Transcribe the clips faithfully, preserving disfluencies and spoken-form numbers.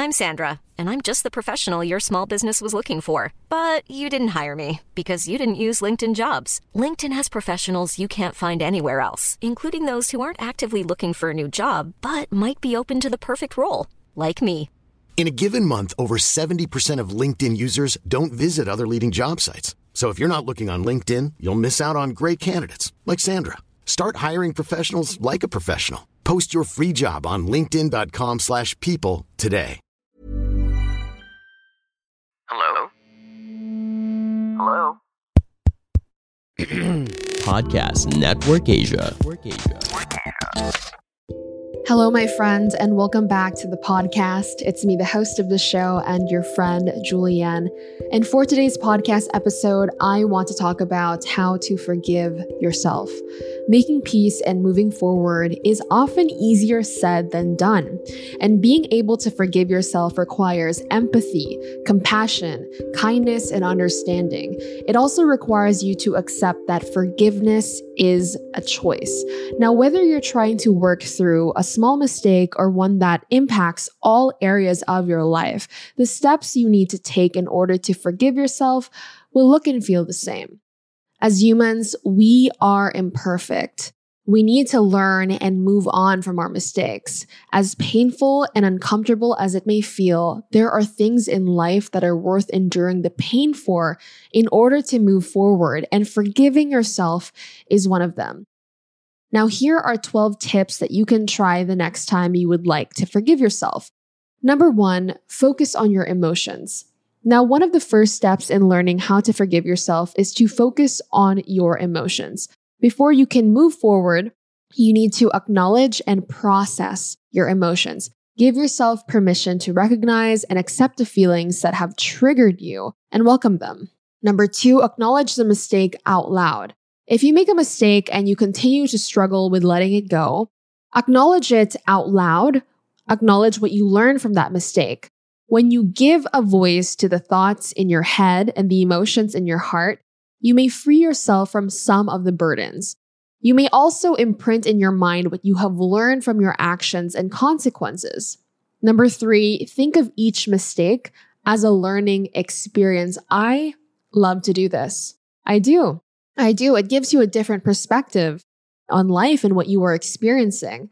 I'm Sandra, and I'm just the professional your small business was looking for. But you didn't hire me because you didn't use LinkedIn Jobs. LinkedIn has professionals you can't find anywhere else, including those who aren't actively looking for a new job, but might be open to the perfect role, like me. In a given month, over seventy percent of LinkedIn users don't visit other leading job sites. So if you're not looking on LinkedIn, you'll miss out on great candidates like Sandra. Start hiring professionals like a professional. Post your free job on linkedin.com slash people today. Hello? Hello? Podcast Network Asia. Hello, my friends, and welcome back to the podcast. It's me, the host of the show, and your friend, Julianne. And for today's podcast episode, I want to talk about how to forgive yourself. Making peace and moving forward is often easier said than done. And being able to forgive yourself requires empathy, compassion, kindness, and understanding. It also requires you to accept that forgiveness is a choice. Now, whether you're trying to work through a small mistake or one that impacts all areas of your life, the steps you need to take in order to forgive yourself will look and feel the same. As humans, we are imperfect. We need to learn and move on from our mistakes. As painful and uncomfortable as it may feel, there are things in life that are worth enduring the pain for in order to move forward, and forgiving yourself is one of them. Now, here are twelve tips that you can try the next time you would like to forgive yourself. Number one, focus on your emotions. Now, one of the first steps in learning how to forgive yourself is to focus on your emotions. Before you can move forward, you need to acknowledge and process your emotions. Give yourself permission to recognize and accept the feelings that have triggered you and welcome them. Number two, acknowledge the mistake out loud. If you make a mistake and you continue to struggle with letting it go, acknowledge it out loud. Acknowledge what you learned from that mistake. When you give a voice to the thoughts in your head and the emotions in your heart, you may free yourself from some of the burdens. You may also imprint in your mind what you have learned from your actions and consequences. Number three, think of each mistake as a learning experience. I love to do this. I do. I do. It gives you a different perspective on life and what you are experiencing.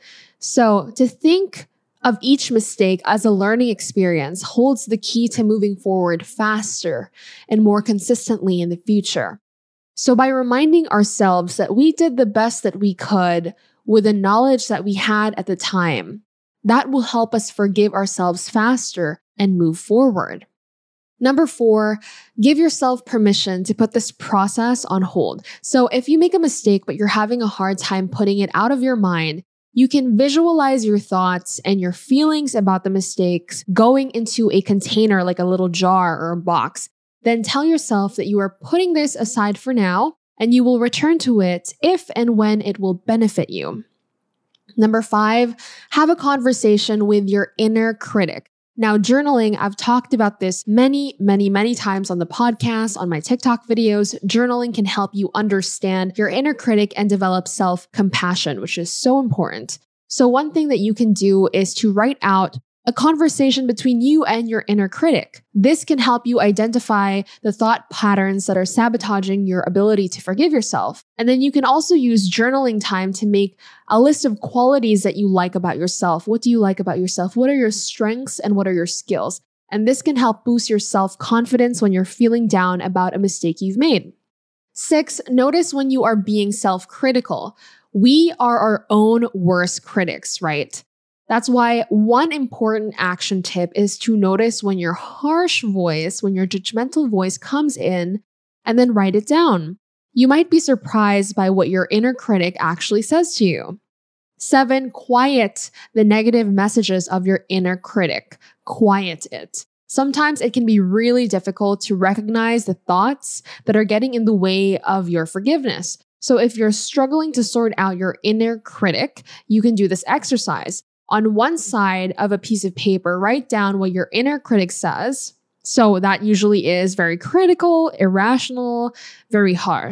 So to think of each mistake as a learning experience holds the key to moving forward faster and more consistently in the future. So by reminding ourselves that we did the best that we could with the knowledge that we had at the time, that will help us forgive ourselves faster and move forward. Number four, give yourself permission to put this process on hold. So if you make a mistake, but you're having a hard time putting it out of your mind, you can visualize your thoughts and your feelings about the mistakes going into a container like a little jar or a box. Then tell yourself that you are putting this aside for now and you will return to it if and when it will benefit you. Number five, have a conversation with your inner critic. Now, journaling, I've talked about this many, many, many times on the podcast, on my TikTok videos. Journaling can help you understand your inner critic and develop self-compassion, which is so important. So one thing that you can do is to write out a conversation between you and your inner critic. This can help you identify the thought patterns that are sabotaging your ability to forgive yourself. And then you can also use journaling time to make a list of qualities that you like about yourself. What do you like about yourself? What are your strengths and what are your skills? And this can help boost your self-confidence when you're feeling down about a mistake you've made. Six, notice when you are being self-critical. We are our own worst critics, right? That's why one important action tip is to notice when your harsh voice, when your judgmental voice comes in, and then write it down. You might be surprised by what your inner critic actually says to you. Seven, quiet the negative messages of your inner critic. Quiet it. Sometimes it can be really difficult to recognize the thoughts that are getting in the way of your forgiveness. So if you're struggling to sort out your inner critic, you can do this exercise. On one side of a piece of paper, write down what your inner critic says. So that usually is very critical, irrational, very harsh.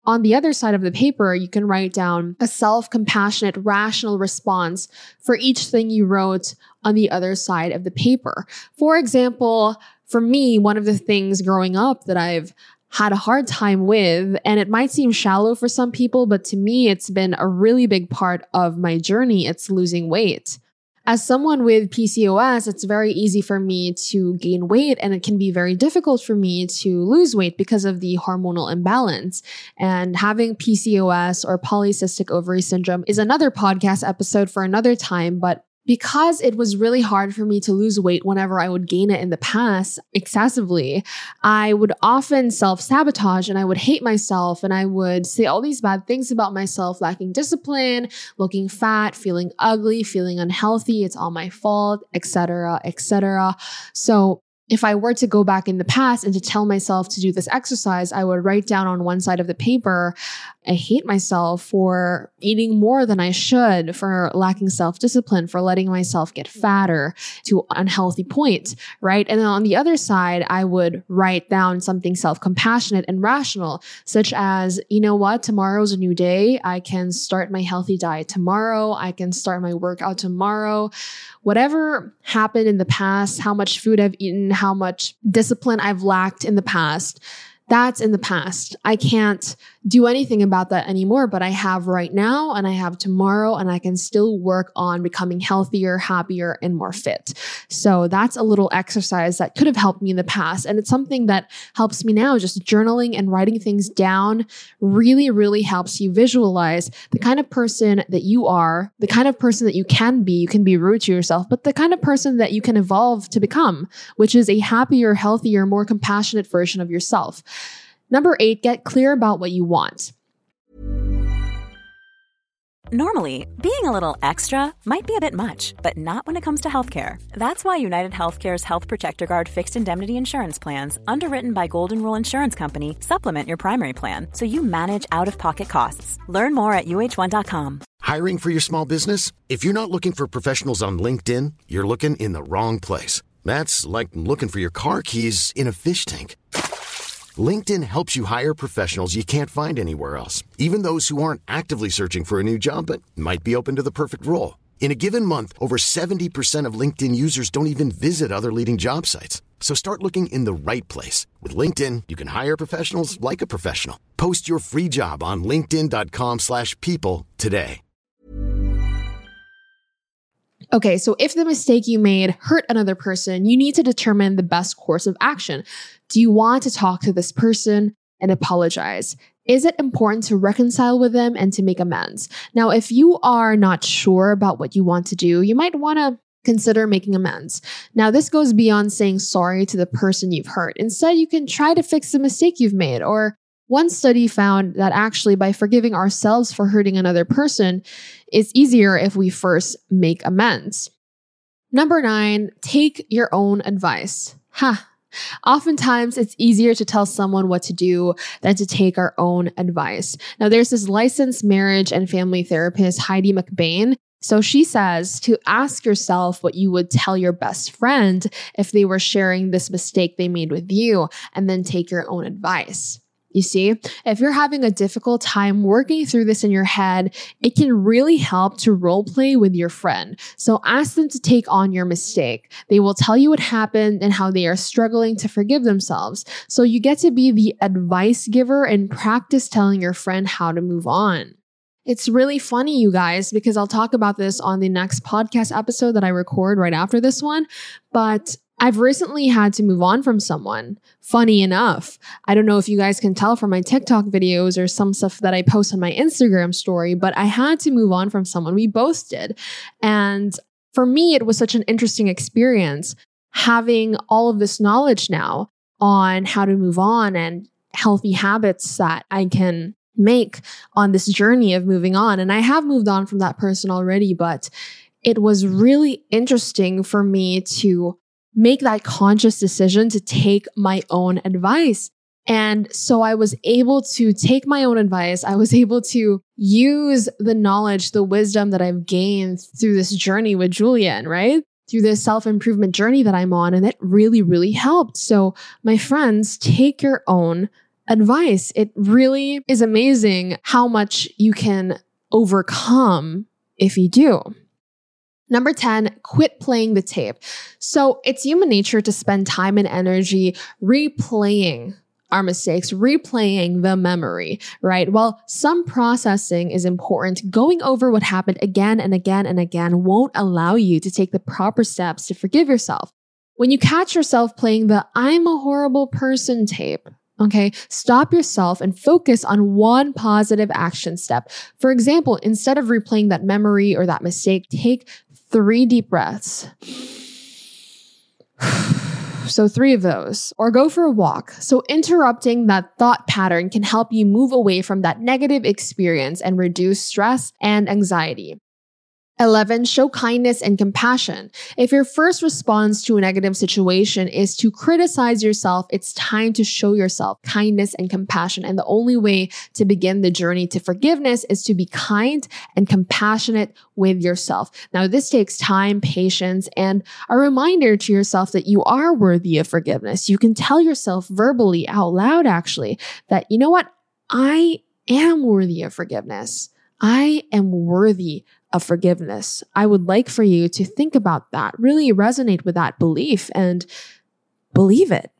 on the other side of the paper, you can write down a self-compassionate, rational response for each thing you wrote on the other side of the paper. For example, for me, one of the things growing up that I've had a hard time with, and it might seem shallow for some people, but to me, it's been a really big part of my journey. It's losing weight. As someone with P C O S, it's very easy for me to gain weight, and it can be very difficult for me to lose weight because of the hormonal imbalance. And having P C O S or polycystic ovary syndrome is another podcast episode for another time, but because it was really hard for me to lose weight whenever I would gain it in the past excessively, I would often self-sabotage and I would hate myself and I would say all these bad things about myself, lacking discipline, looking fat, feeling ugly, feeling unhealthy, it's all my fault, et cetera, et cetera. So if I were to go back in the past and to tell myself to do this exercise, I would write down on one side of the paper, I hate myself for eating more than I should, for lacking self-discipline, for letting myself get fatter to an unhealthy point, right? And then on the other side, I would write down something self-compassionate and rational, such as, you know what, tomorrow's a new day. I can start my healthy diet tomorrow. I can start my workout tomorrow. Whatever happened in the past, how much food I've eaten, how much discipline I've lacked in the past, that's in the past. I can't do anything about that anymore, but I have right now and I have tomorrow, and I can still work on becoming healthier, happier, and more fit. So that's a little exercise that could have helped me in the past. And it's something that helps me now. Just journaling and writing things down really, really helps you visualize the kind of person that you are, the kind of person that you can be. You can be rude to yourself, but the kind of person that you can evolve to become, which is a happier, healthier, more compassionate version of yourself. Number eight, get clear about what you want. Normally, being a little extra might be a bit much, but not when it comes to healthcare. That's why United Healthcare's Health Protector Guard fixed indemnity insurance plans, underwritten by Golden Rule Insurance Company, supplement your primary plan so you manage out-of-pocket costs. Learn more at U H one dot com. Hiring for your small business? If you're not looking for professionals on LinkedIn, you're looking in the wrong place. That's like looking for your car keys in a fish tank. LinkedIn helps you hire professionals you can't find anywhere else, even those who aren't actively searching for a new job but might be open to the perfect role. In a given month, over seventy percent of LinkedIn users don't even visit other leading job sites. So start looking in the right place. With LinkedIn, you can hire professionals like a professional. Post your free job on linkedin dot com slash people today. Okay, so if the mistake you made hurt another person, you need to determine the best course of action. Do you want to talk to this person and apologize? Is it important to reconcile with them and to make amends? Now, if you are not sure about what you want to do, you might want to consider making amends. Now, this goes beyond saying sorry to the person you've hurt. Instead, you can try to fix the mistake you've made. Or one study found that actually by forgiving ourselves for hurting another person, it's easier if we first make amends. Number nine, take your own advice. Ha! Oftentimes, it's easier to tell someone what to do than to take our own advice. Now, there's this licensed marriage and family therapist, Heidi McBain. So she says to ask yourself what you would tell your best friend if they were sharing this mistake they made with you, and then take your own advice. You see, if you're having a difficult time working through this in your head, it can really help to role play with your friend. So ask them to take on your mistake. They will tell you what happened and how they are struggling to forgive themselves. So you get to be the advice giver and practice telling your friend how to move on. It's really funny, you guys, because I'll talk about this on the next podcast episode that I record right after this one, but I've recently had to move on from someone. Funny enough, I don't know if you guys can tell from my TikTok videos or some stuff that I post on my Instagram story, but I had to move on from someone. We both did. And for me, it was such an interesting experience having all of this knowledge now on how to move on and healthy habits that I can make on this journey of moving on. And I have moved on from that person already, but it was really interesting for me to make that conscious decision to take my own advice. And so I was able to take my own advice. I was able to use the knowledge, the wisdom that I've gained through this journey with Julian, right? Through this self-improvement journey that I'm on. And it really, really helped. So my friends, take your own advice. It really is amazing how much you can overcome if you do. Number ten, quit playing the tape. So it's human nature to spend time and energy replaying our mistakes, replaying the memory, right? While some processing is important, going over what happened again and again and again won't allow you to take the proper steps to forgive yourself. When you catch yourself playing the "I'm a horrible person" tape, okay, stop yourself and focus on one positive action step. For example, instead of replaying that memory or that mistake, take three deep breaths. So three of those, or go for a walk. So interrupting that thought pattern can help you move away from that negative experience and reduce stress and anxiety. eleven, show kindness and compassion. If your first response to a negative situation is to criticize yourself, it's time to show yourself kindness and compassion. And the only way to begin the journey to forgiveness is to be kind and compassionate with yourself. Now, this takes time, patience, and a reminder to yourself that you are worthy of forgiveness. You can tell yourself verbally, out loud actually, that, you know what? I am worthy of forgiveness. I am worthy of forgiveness. I would like for you to think about that, really resonate with that belief and believe it.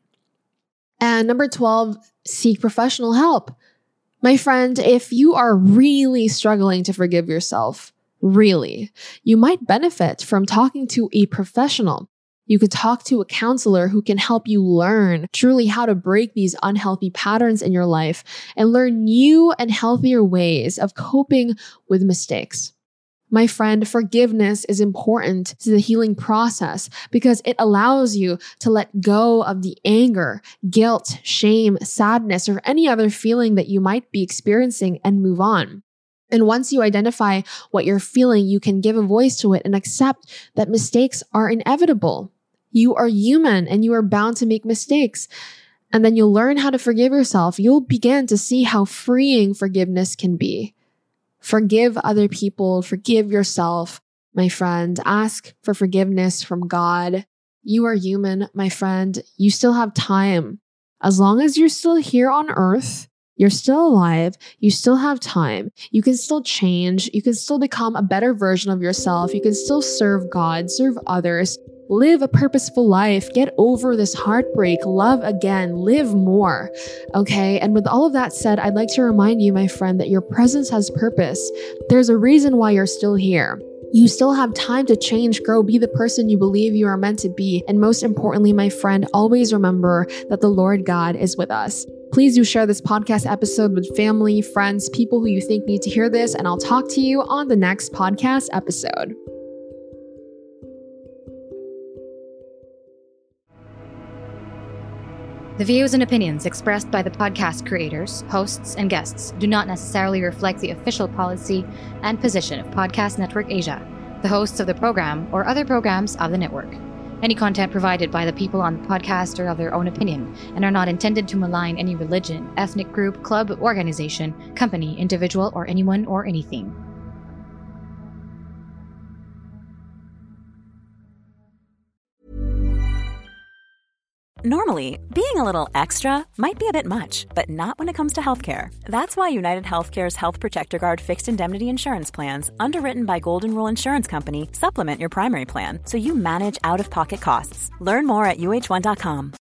And number twelve, seek professional help. My friend, if you are really struggling to forgive yourself, really, you might benefit from talking to a professional. You could talk to a counselor who can help you learn truly how to break these unhealthy patterns in your life and learn new and healthier ways of coping with mistakes. My friend, forgiveness is important to the healing process because it allows you to let go of the anger, guilt, shame, sadness, or any other feeling that you might be experiencing and move on. And once you identify what you're feeling, you can give a voice to it and accept that mistakes are inevitable. You are human and you are bound to make mistakes. And then you'll learn how to forgive yourself. You'll begin to see how freeing forgiveness can be. Forgive other people, forgive yourself, my friend. Ask for forgiveness from God. You are human, my friend. You still have time. As long as you're still here on earth, you're still alive, you still have time. You can still change. You can still become a better version of yourself. You can still serve God, serve others, live a purposeful life, get over this heartbreak, love again, live more, okay? And with all of that said, I'd like to remind you, my friend, that your presence has purpose. There's a reason why you're still here. You still have time to change, grow, be the person you believe you are meant to be. And most importantly, my friend, always remember that the Lord God is with us. Please do share this podcast episode with family, friends, people who you think need to hear this, and I'll talk to you on the next podcast episode. The views and opinions expressed by the podcast creators, hosts, and guests do not necessarily reflect the official policy and position of Podcast Network Asia, the hosts of the program, or other programs of the network. Any content provided by the people on the podcast are of their own opinion and are not intended to malign any religion, ethnic group, club, organization, company, individual, or anyone or anything. Normally, being a little extra might be a bit much, but not when it comes to healthcare. That's why United Healthcare's Health Protector Guard fixed indemnity insurance plans, underwritten by Golden Rule Insurance Company, supplement your primary plan so you manage out-of-pocket costs. Learn more at U H one dot com.